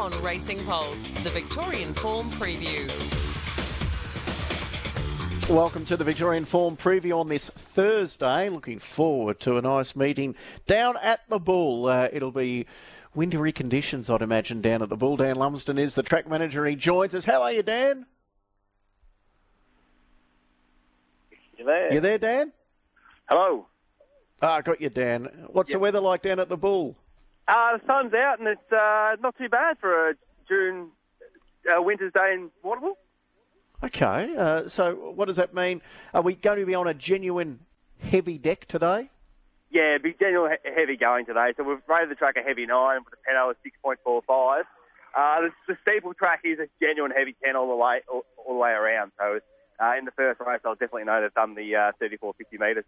on Racing Pulse, the Victorian Form Preview. Welcome to the Victorian Form Preview on this Thursday. Looking forward to a nice meeting down at the Bull. It'll be wintry conditions, I'd imagine, down at the Bull. Dan Lumsden is the track manager and he joins us. How are you, Dan? You there? You there, Dan? Hello. I got you, Dan. What's the weather like down at the Bull? The sun's out and it's not too bad for a June winter's day in Waterville. Okay, so what does that mean? Are we going to be on a genuine heavy deck today? Yeah, big genuine heavy going today. So we've rated the track a heavy 9 with a pedal of 6.45. The steeple track is a genuine heavy 10 all the way around. So in the first race, I'll definitely know they've done the 3450 metres.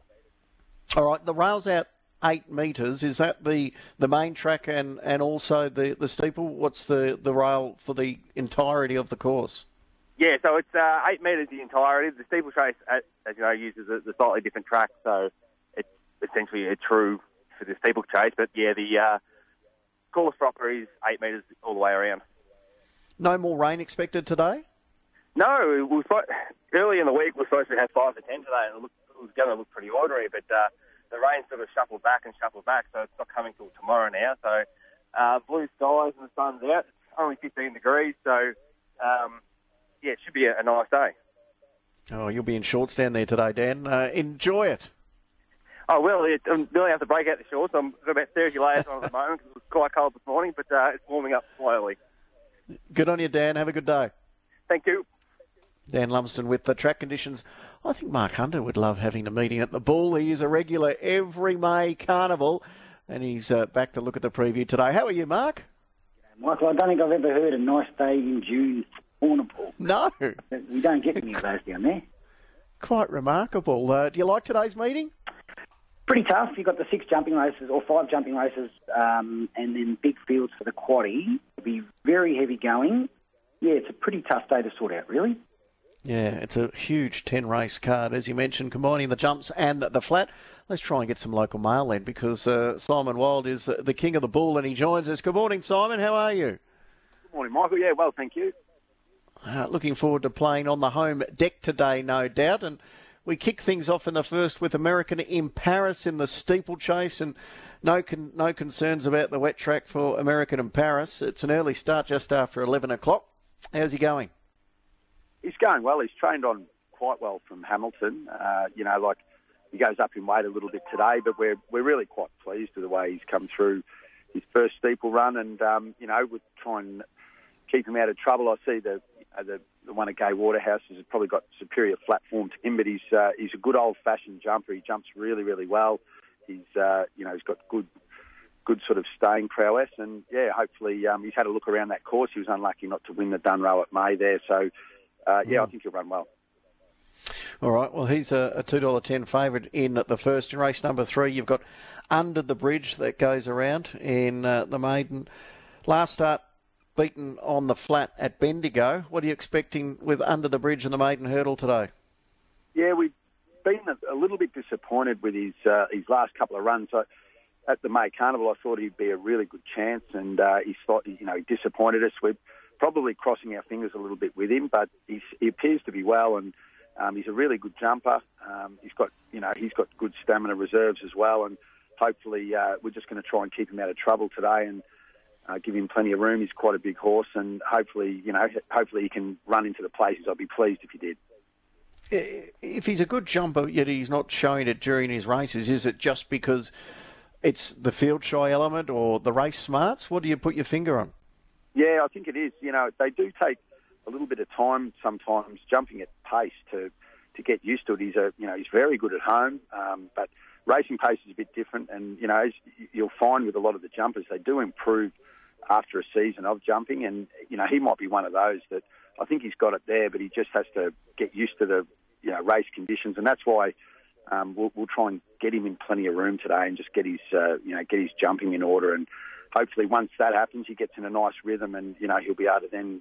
All right, the rail's out 8 metres. Is that the main track and also the steeple? What's the rail for the entirety of the course? Yeah, so it's 8 metres the entirety. The steeple chase, as you know, uses a slightly different track, so it's essentially a true for the steeple chase. But yeah, the course proper is 8 metres all the way around. No more rain expected today? No, early in the week we're supposed to have 5 to 10 today, and it was going to look pretty ordinary, but the rain sort of shuffled back, so it's not coming till tomorrow now. So blue skies and the sun's out. It's only 15 degrees, so yeah, it should be a nice day. Oh, you'll be in shorts down there today, Dan. Enjoy it. Oh, well, I'm really have to break out the shorts. I've got about 30 layers on at the moment because it was quite cold this morning, but it's warming up slowly. Good on you, Dan. Have a good day. Thank you. Dan Lumsden with the track conditions. I think Mark Hunter would love having a meeting at the Bull. He is a regular every May carnival, and he's back to look at the preview today. How are you, Mark? Michael, I don't think I've ever heard a nice day in June Warrnambool. No. We don't get many of those down there. Quite remarkable. Do you like today's meeting? Pretty tough. You've got the 6 jumping races, or 5 jumping races, and then big fields for the quaddie. It'll be very heavy going. Yeah, it's a pretty tough day to sort out, really. Yeah, it's a huge 10-race card, as you mentioned, combining the jumps and the flat. Let's try and get some local mail then, because Simon Wild is the king of the Bull, and he joins us. Good morning, Simon. How are you? Good morning, Michael. Yeah, well, thank you. Looking forward to playing on the home deck today, no doubt. And we kick things off in the first with American in Paris in the steeplechase, and no concerns about the wet track for American in Paris. It's an early start just after 11 o'clock. How's he going? He's going well. He's trained on quite well from Hamilton. He goes up in weight a little bit today, but we're really quite pleased with the way he's come through his first steeple run, and we're trying to keep him out of trouble. I see the one at Gay Waterhouse has probably got superior flat form to him, but he's a good old-fashioned jumper. He jumps really, really well. He's got good sort of staying prowess, and yeah, hopefully he's had a look around that course. He was unlucky not to win the Dunrow at May there, so I think he'll run well. All right, well, he's a $2.10 favourite in the first. In race number 3, you've got Under the Bridge that goes around in the maiden. Last start, beaten on the flat at Bendigo. What are you expecting with Under the Bridge and the maiden hurdle today? Yeah, we've been a little bit disappointed with his last couple of runs. So at the May Carnival, I thought he'd be a really good chance, and he disappointed us. We're probably crossing our fingers a little bit with him, but he appears to be well, and he's a really good jumper. He's got good stamina reserves as well, and hopefully we're just going to try and keep him out of trouble today and give him plenty of room. He's quite a big horse, and hopefully he can run into the places. I'd be pleased if he did. If he's a good jumper, yet he's not showing it during his races, is it just because it's the field shy element or the race smarts? What do you put your finger on? Yeah, I think it is. They do take a little bit of time sometimes jumping at pace to get used to it. He's very good at home, but racing pace is a bit different. And as you'll find with a lot of the jumpers, they do improve after a season of jumping. And he might be one of those that I think he's got it there, but he just has to get used to the race conditions, and that's why we'll try and get him in plenty of room today and just get his jumping in order. And hopefully once that happens, he gets in a nice rhythm, and he'll be able to then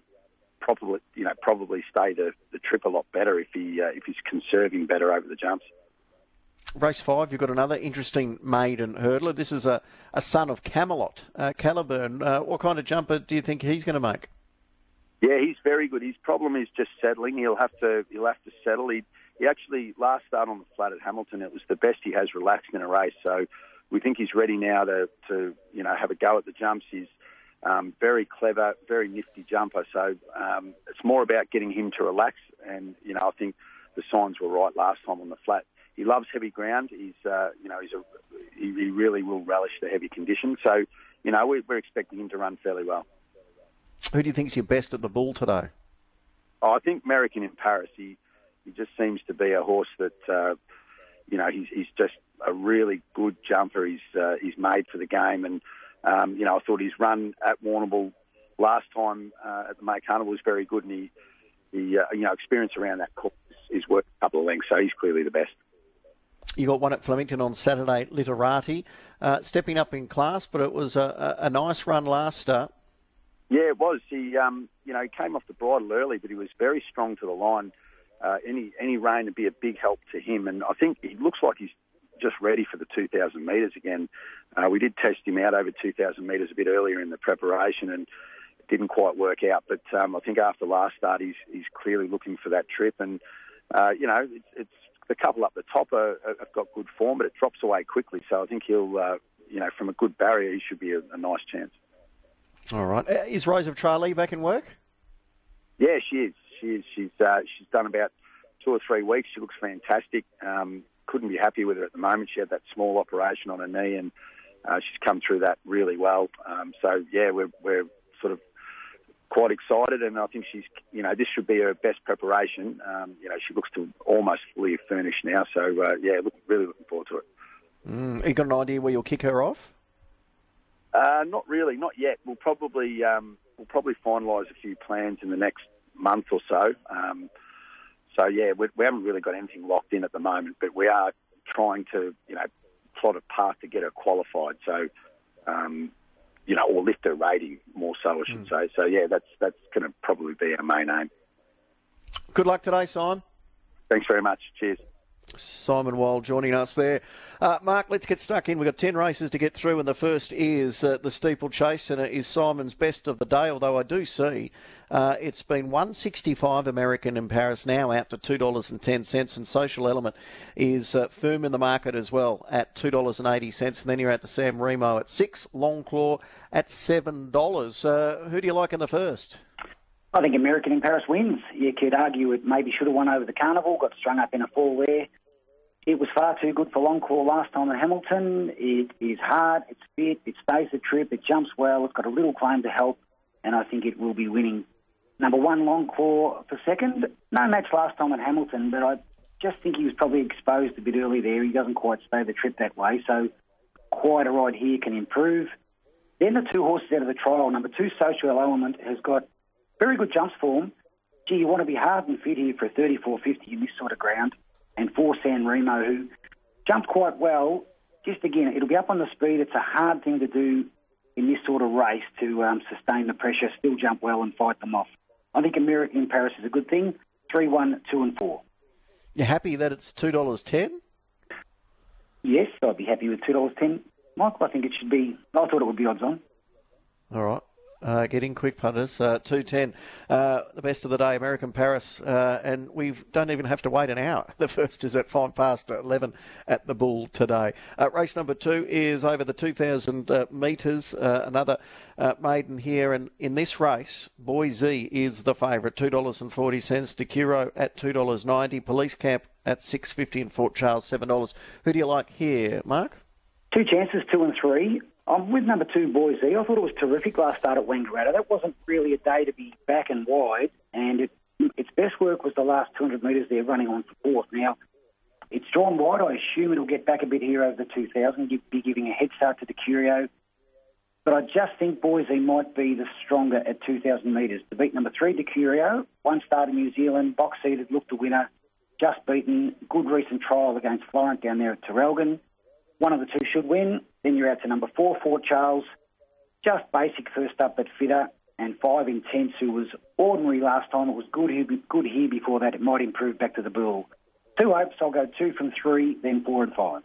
probably stay the trip a lot better if he's conserving better over the jumps. Race 5, you've got another interesting maiden hurdler. This is a son of Camelot, Caliburn. What kind of jumper do you think he's going to make? Yeah, he's very good. His problem is just settling. He'll have to settle. He actually last start on the flat at Hamilton. It was the best he has relaxed in a race. So we think he's ready now to have a go at the jumps. He's very clever, very nifty jumper. So it's more about getting him to relax. And I think the signs were right last time on the flat. He loves heavy ground. He really will relish the heavy conditions. So we're expecting him to run fairly well. Who do you think's your best at the Bull today? I think American in Paris. He just seems to be a horse that he's just a really good jumper. He's made for the game, and I thought his run at Warrnambool last time at the May Carnival was very good, and he experience around that course is worth a couple of lengths. So he's clearly the best. You got one at Flemington on Saturday, Literati, stepping up in class, but it was a nice run last start. Yeah, it was. He came off the bridle early, but he was very strong to the line. Any rain would be a big help to him, and I think he looks like he's just ready for the 2,000 metres again. We did test him out over 2,000 metres a bit earlier in the preparation, and it didn't quite work out. But I think after last start, he's clearly looking for that trip, and it's the couple up the top have got good form, but it drops away quickly. So I think he'll, from a good barrier, he should be a nice chance. All right. Is Rose of Tralee back in work? Yeah, she is. She's done about 2 or 3 weeks. She looks fantastic. Couldn't be happy with her at the moment. She had that small operation on her knee, and she's come through that really well. We're sort of quite excited, and I think she's, this should be her best preparation. She looks to almost fully furnished now. So really looking forward to it. You got an idea where you'll kick her off? Not really, not yet. We'll probably finalise a few plans in the next month or so. We haven't really got anything locked in at the moment, but we are trying to, plot a path to get her qualified. So, or lift her rating more so, I should say. So that's going to probably be our main aim. Good luck today, Simon. Thanks very much. Cheers. Simon Wild joining us there. Mark, let's get stuck in. We've got 10 races to get through, and the first is the steeplechase, and it is Simon's best of the day, although I do see it's been $1.65 American in Paris, now out to $2.10, and Social Element is firm in the market as well at $2.80, and then you're out to San Remo at $6, Longclaw at $7. Who do you like in the first? I think American in Paris wins. You could argue it maybe should have won over the Carnival, got strung up in a fall there. It was far too good for Longclaw last time at Hamilton. It is hard, it's fit, it stays the trip, it jumps well, it's got a little claim to help, and I think it will be winning. Number 1, Longclaw for second. No match last time at Hamilton, but I just think he was probably exposed a bit early there. He doesn't quite stay the trip that way, so quite a ride here can improve. Then the 2 horses out of the trial. Number 2, Social Element, has got very good jumps form. Gee, you want to be hard and fit here for a 34.50 in this sort of ground. And 4, San Remo, who jumped quite well. Just again, it'll be up on the speed. It's a hard thing to do in this sort of race to sustain the pressure, still jump well and fight them off. I think American in Paris is a good thing. 3, 1, 2 and 4. You're happy that it's $2.10? Yes, I'd be happy with $2.10. Michael, I think it should be... I thought it would be odds on. All right. Getting quick punters, 2.10. The best of the day, American Paris, and we don't even have to wait an hour. The first is at 11 at the Bull today. Race number 2 is over the 2,000 metres. Another maiden here, and in this race, Boy Z is the favourite, $2.40. DeCuro at $2.90. Police Camp at $6.50, and Fort Charles $7. Who do you like here, Mark? 2 chances, 2 and 3. I'm with number 2, Boy Z. I thought it was terrific last start at Wangaratta. That wasn't really a day to be back and wide, and its best work was the last 200 metres there running on for 4th. Now, it's drawn wide. I assume it'll get back a bit here over the 2,000, be giving a head start to the Curio. But I just think Boy Z might be the stronger at 2,000 metres. To beat number 3, the Curio, 1 start in New Zealand, box seated, looked a winner, just beaten, good recent trial against Florent down there at Terrelgan. One of the 2 should win. Then you're out to number 4, Fort Charles. Just basic first up, but fitter. And 5, Intense, who was ordinary last time. It was good here before that. It might improve back to the Bull. Two hopes. I'll go 2 from 3, then 4 and 5.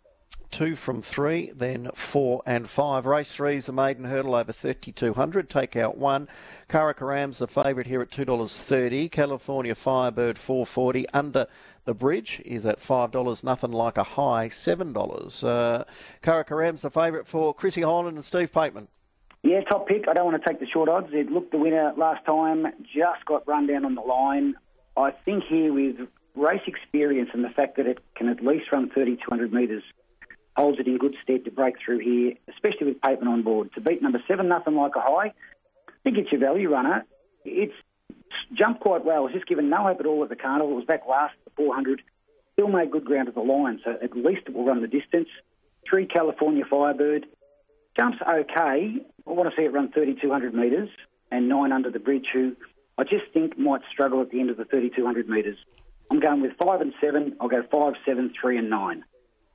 2 from 3, then 4 and 5. Race 3 is the maiden hurdle over 3,200. Take out 1. Karakaram's the favourite here at $2.30. California Firebird $4.40. Under the Bridge is at $5. Nothing Like a High $7. Karakaram's the favourite for Chrissy Hyland and Steve Pateman. Yeah, top pick. I don't want to take the short odds. It looked the winner last time, just got run down on the line. I think here with race experience and the fact that it can at least run 3,200 metres holds it in good stead to break through here, especially with Pateman on board. To beat number 7, Nothing Like a High, I think it's your value runner. It's jumped quite well. It was just given no hope at all at the carnival. It was back last at the 400. Still made good ground at the line, so at least it will run the distance. 3, California Firebird. Jumps okay. I want to see it run 3,200 metres, and 9 Under the Bridge, who I just think might struggle at the end of the 3,200 metres. I'm going with 5 and 7. I'll go 5, 7, 3 and 9.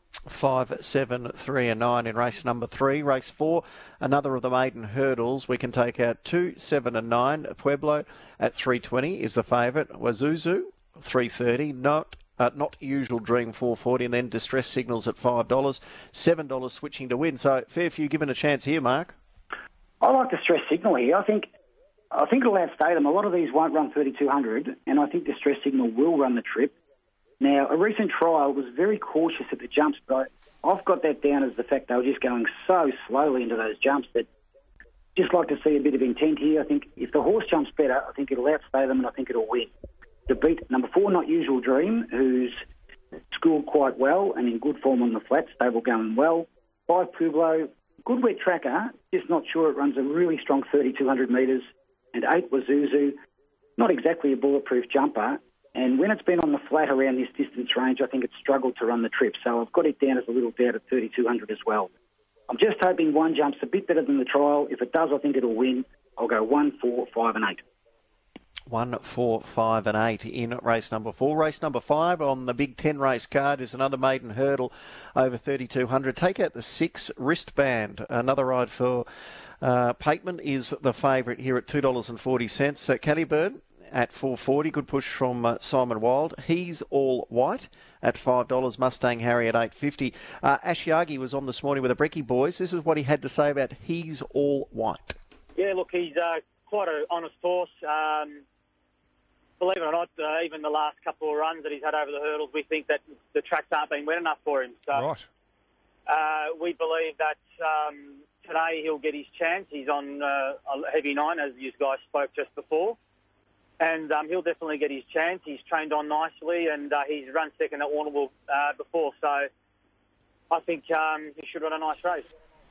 5, 7, 3 and 9 in race number 3. Race 4, another of the maiden hurdles. We can take out 2, 7 and 9. Pueblo at $3.20 is the favourite. Wazuzu, $3.30. Not Usual Dream $4.40, and then Distress Signals at $5. $7 Switching to Win. So Fairview given a chance here, Mark. I like Distress Signal here. I think it'll outstay them. A lot of these won't run 3,200, and I think Distress Signal will run the trip. Now, a recent trial was very cautious at the jumps, but I've got that down as the fact they were just going so slowly into those jumps that just like to see a bit of intent here. I think if the horse jumps better, I think it'll outstay them, and I think it'll win. To beat number 4, Not Usual Dream, who's schooled quite well and in good form on the flat, stable going well. 5, Pueblo, good wet tracker, just not sure it runs a really strong 3,200 metres. And 8, Wazuzu, not exactly a bulletproof jumper. And when it's been on the flat around this distance range, I think it's struggled to run the trip. So I've got it down as a little doubt at 3,200 as well. I'm just hoping 1 jumps a bit better than the trial. If it does, I think it'll win. I'll go 1, 4, 5 and 8. 1, 4, 5 and 8 in race number 4. Race number 5 on the Big 10 race card is another maiden hurdle over 3,200. Take out the 6, Wristband. Another ride for Pateman is the favourite here at $2.40. Caliburn at $4.40. Good push from Simon Wild. He's All White at $5. Mustang Harry at $8.50. Ashiagi was on this morning with the Brecky boys. This is what he had to say about He's All White. Yeah, look, he's quite an honest horse. Believe it or not, even the last couple of runs that he's had over the hurdles, we think that the tracks aren't being wet enough for him. So, right. We believe that today he'll get his chance. He's on a heavy 9, as you guys spoke just before. And he'll definitely get his chance. He's trained on nicely, and he's run second at Warrnambool before. So I think he should run a nice race.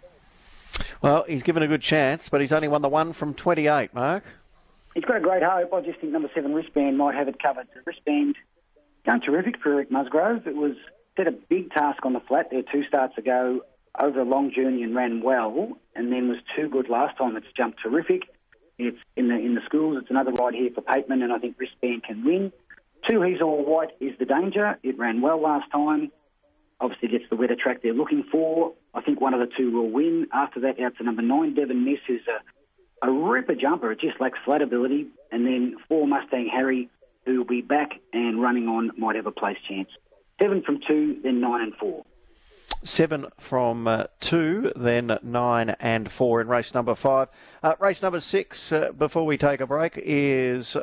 Well, he's given a good chance, but he's only won the 1 from 28, Mark. He's got a great hope. I just think number 7, Wristband, might have it covered. The Wristband, going terrific for Eric Musgrove. It was set a big task on the flat there 2 starts ago over a long journey and ran well, and then was too good last time. It's jumped terrific. It's in the schools. It's another ride here for Pateman, and I think Wristband can win. 2, He's All White is the danger. It ran well last time. Obviously gets the wetter track they're looking for. I think one of the 2 will win. After that, out to number 9, Devon Miss, who's a ripper jumper. It just lacks flat ability. And then 4, Mustang Harry, who will be back and running on, might have a place chance. 7 from 2, then 9 and 4. 7 from 2, then 9 and 4 in race number 5. Race number 6, before we take a break, is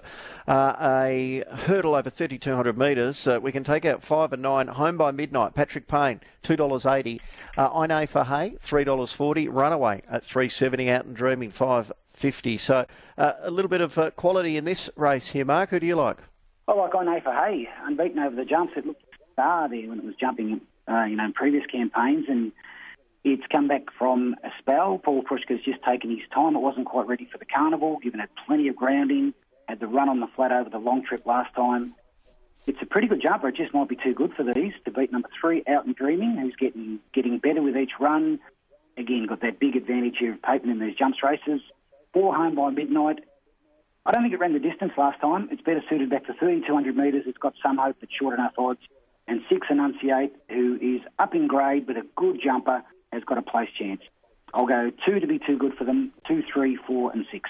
a hurdle over 3,200 metres. We can take out 5 and 9. Home by Midnight, Patrick Payne, $2.80. Ine Fahey, $3.40. Runaway at $3.70. Out and Dreaming, $5.50. So a little bit of quality in this race here, Mark. Who do you like? I like Ine Fahey, unbeaten over the jumps. It looked star there when it was jumping in previous campaigns, and it's come back from a spell. Paul Prushka's just taken his time. It wasn't quite ready for the carnival, given it plenty of grounding, had the run on the flat over the long trip last time. It's a pretty good jumper. It just might be too good for these. To beat number 3, Out and Dreaming, who's getting better with each run. Again, got that big advantage here of Pateman in these jumps races. 4, Home by Midnight. I don't think it ran the distance last time. It's better suited back to 3,200 metres. It's got some hope, but short enough odds. And 6, Enunciate, who is up in grade but a good jumper, has got a place chance. I'll go 2 to be too good for them. 2, 3, 4 and 6.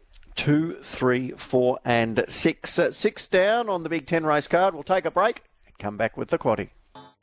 2, 3, 4 and 6. 6 down on the Big 10 race card. We'll take a break. come back with the quaddie.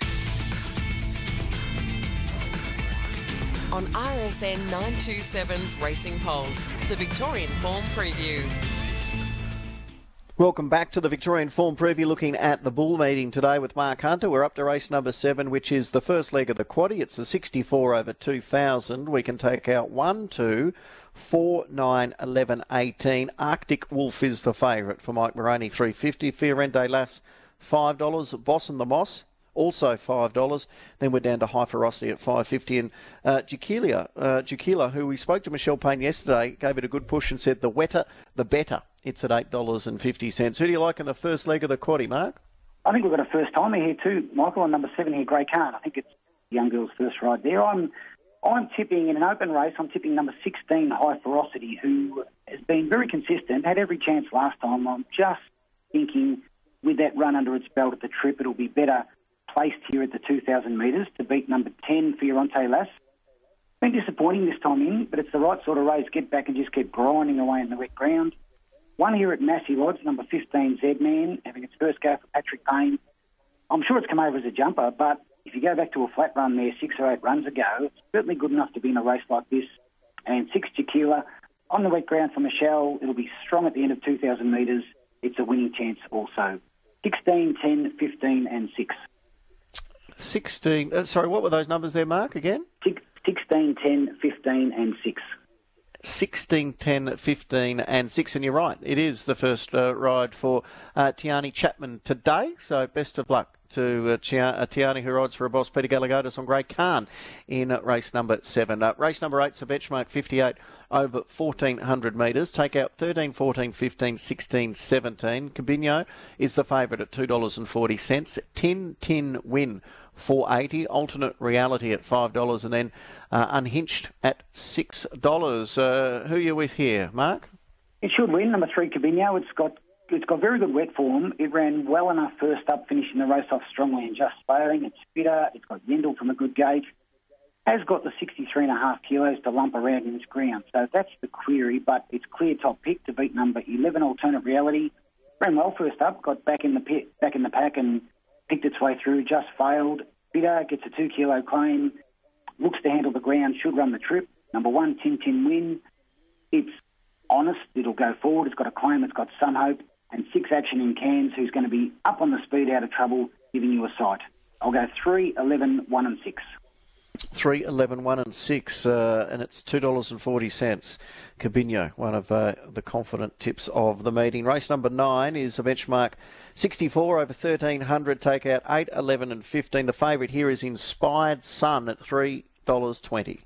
On RSN 927's Racing Pulse, the Victorian Form Preview. Welcome back to the Victorian Form Preview, looking at the bull meeting today with Mark Hunter. We're up to race number 7, which is the first leg of the quaddie. It's the 64 over 2,000. We can take out 1, 2, 4, 9, 11, 18. Arctic Wolf is the favourite for Mike Moroney, $3.50. Fiorente Lass, $5. Boss and the Moss, also $5. Then we're down to High Ferocity at $5.50. And Jaquila, who we spoke to Michelle Payne yesterday, gave it a good push and said the wetter, the better. It's at $8.50. Who do you like in the first leg of the quaddie, Mark? I think we've got a first timer here too, Michael, on number 7 here, Grey Khan. I think it's the young girl's first ride there. I'm tipping in an open race. I'm tipping number 16, High Ferocity, who has been very consistent, had every chance last time. I'm just thinking with that run under its belt at the trip, it'll be better placed here at the 2,000 metres to beat number 10, Fiorente Lass. Been disappointing this time in, but it's the right sort of race. Get back and just keep grinding away in the wet ground. One here at Massey Lodge, number 15, Z-Man, having its first go for Patrick Payne. I'm sure it's come over as a jumper, but if you go back to a flat run there 6 or 8 runs ago, it's certainly good enough to be in a race like this. And 6 Jaquila, on the wet ground for Michelle, it'll be strong at the end of 2,000 metres. It's a winning chance also. 16, 10, 15 and 6. 16, sorry, what were those numbers there, Mark, again? 16, 10, 15 and 6. 16, 10, 15 and 6, and you're right, it is the first ride for Tiani Chapman today, so best of luck to Tiani, who rides for a boss, Peter Gallagher on Grey Khan in race number 7. Race number 8's a benchmark 58 over 1,400 metres. Take out 13, 14, 15, 16, 17. Cabinho is the favourite at $2.40. 10 win, $4.80. Alternate Reality at $5, and then Unhinged at $6. Who are you with here, Mark? It should win. Number 3, Cabinho. It's got very good wet form. It ran well enough first up, finishing the race off strongly and just failing. It's fitter. It's got Yendel from a good gate. Has got the 63.5 kilos to lump around in this ground. So that's the query, but it's clear top pick to beat number 11, Alternate Reality. Ran well first up, got back in the pack and picked its way through, just failed. Fitter gets a 2 kilo claim, looks to handle the ground, should run the trip. Number 1, Tin win. It's honest, it'll go forward, it's got a claim, it's got some hope. And 6 Action in Cairns, who's going to be up on the speed, out of trouble, giving you a sight. I'll go 3, 11, 1 and 6. 3, 11, 1 and 6, and it's $2.40. Cabinho, one of the confident tips of the meeting. Race number 9 is a benchmark 64 over 1,300. Take out 8, 11 and 15. The favourite here is Inspired Sun at $3.20.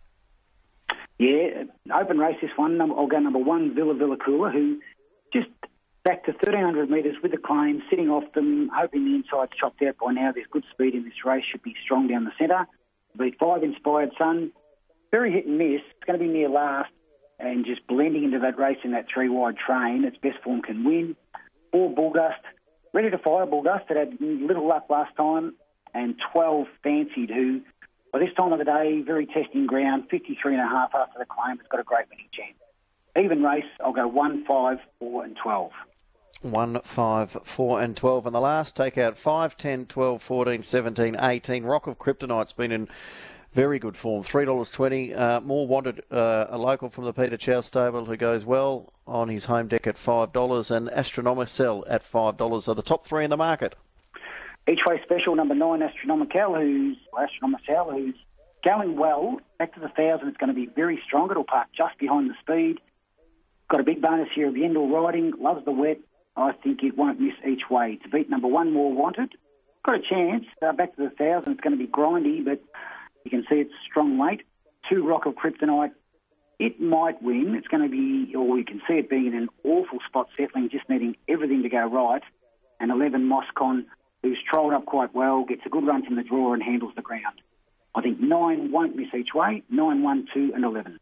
Yeah, open race this one. I'll go number 1, Villa Cooler, who just back to 1,300 metres with the claim, sitting off them, hoping the inside's chopped out by now. There's good speed in this race, should be strong down the centre. Beat 5, Inspired Sun. Very hit and miss. It's going to be near last and just blending into that race in that 3-wide train. Its best form can win. 4, Bullgust. Ready to fire Bullgust. It had little luck last time. And 12, Fancied, who, by this time of the day, very testing ground, 53.5 after the claim. It's got a great winning chance. Even race, I'll go 1, 5, 4 and 12. 1, 5, 4 and 12. And the last, take out 5, 10, 12, 14, 17, 18. Rock of Kryptonite's been in very good form. $3.20. More Wanted, a local from the Peter Chow stable who goes well on his home deck at $5. And Astronomicel at $5 are the top 3 in the market. Each way special, number 9, Astronomicel, who's going well. Back to the 1,000, it's going to be very strong. It'll park just behind the speed. Got a big bonus here of Yendel riding. Loves the wet. I think it won't miss each way. To beat number 1, More Wanted. Got a chance. Back to the 1,000, it's going to be grindy, but you can see it's strong weight. 2, Rock of Kryptonite. It might win. It's going to be, or you can see it being in an awful spot settling, just needing everything to go right. And 11, Moscon, who's trolled up quite well, gets a good run from the draw and handles the ground. I think 9 won't miss each way. 9, 1, 2 and 11.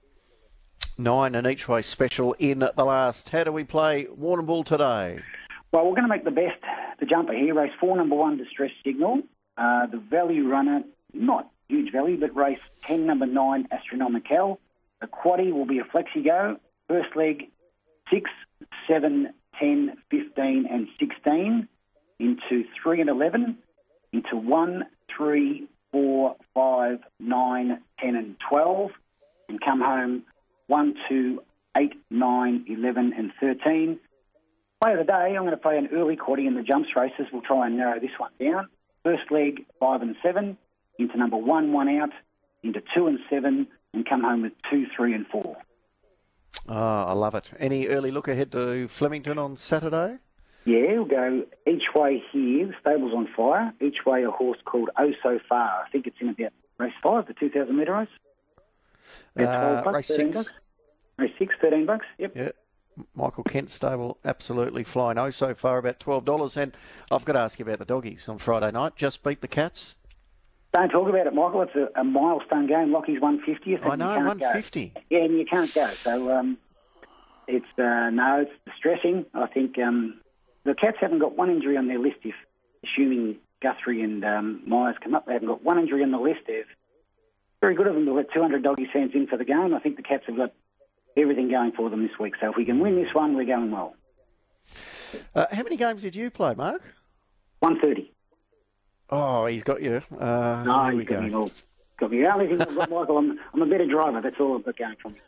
9 and each way special in the last. How do we play Warrnambool today? Well, we're going to make the jumper here. Race 4, number 1, Distress Signal. The value runner, not huge value, but race 10, number 9, Astronomicel. The quaddie will be a flexi go. First leg, 6, 7, 10, 15 and 16 into 3 and 11. into 1, 3, 4, 5, 9, 10 and 12, and come home 1, 2, 8, 9, 11 and 13. Play of the day, I'm going to play an early quaddie in the jumps races. We'll try and narrow this one down. First leg, 5 and 7, into number 1, 1 out, into 2 and 7, and come home with 2, 3 and 4. Oh, I love it. Any early look ahead to Flemington on Saturday? Yeah, we'll go each way here. The stable's on fire. Each way a horse called Oh So Far. I think it's in about race 5, the 2,000 metre race. About $12, race 13 6. Race 6, $13. Yep. Yeah. Michael Kent's stable absolutely flying. Oh So Far about $12. And I've got to ask you about the doggies on Friday night. Just beat the Cats. Don't talk about it, Michael. It's a milestone game. Lockie's 150th. I know, 150. Go. Yeah, and you can't go. So it's distressing. I think the Cats haven't got one injury on their list. If assuming Guthrie and Myers come up, they haven't got one injury on the list. They're very good of them to let 200 doggies fans in for the game. I think the Cats have got everything going for them this week. So if we can win this one, we're going well. How many games did you play, Mark? 130. Oh, he's got you. No, he's got me all. Got me. The only thing I've got, Michael, I'm a better driver. That's all I've got going for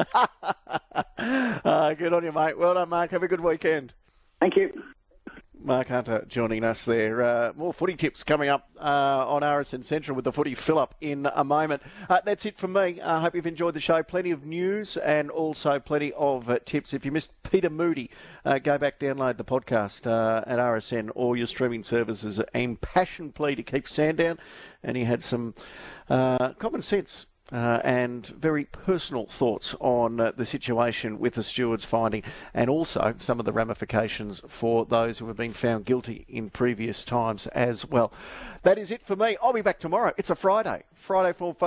me. Good on you, mate. Well done, Mark. Have a good weekend. Thank you. Mark Hunter joining us there. More footy tips coming up on RSN Central with the footy fill-up in a moment. That's it from me. I hope you've enjoyed the show. Plenty of news and also plenty of tips. If you missed Peter Moody, go back, download the podcast at RSN or your streaming services. Impassioned plea to keep Sandown, and he had some common sense and very personal thoughts on the situation with the stewards finding, and also some of the ramifications for those who have been found guilty in previous times as well. That is it for me. I'll be back tomorrow. It's a Friday. Friday Form